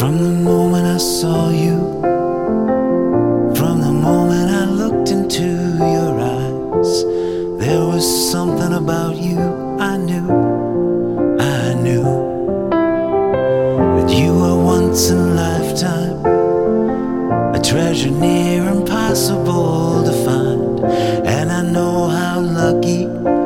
From the moment I saw you, from the moment I looked into your eyes, there was something about you I knew that you were once in a lifetime, a treasure near impossible to find. And I know how lucky